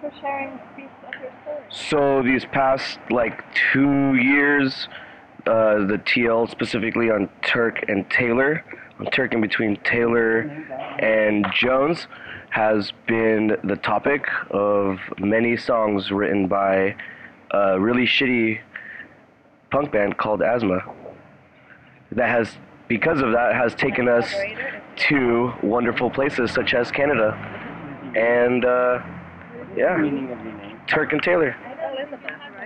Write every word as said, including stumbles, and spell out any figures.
for sharing a piece of your story. So these past like two years, uh, the T L specifically on Turk and Taylor, on Turk in between Taylor and Jones, has been the topic of many songs written by a really shitty punk band called Asthma. That has, because of that, has taken us to wonderful places such as Canada. And uh, yeah, Turk and Taylor. I know Elizabeth.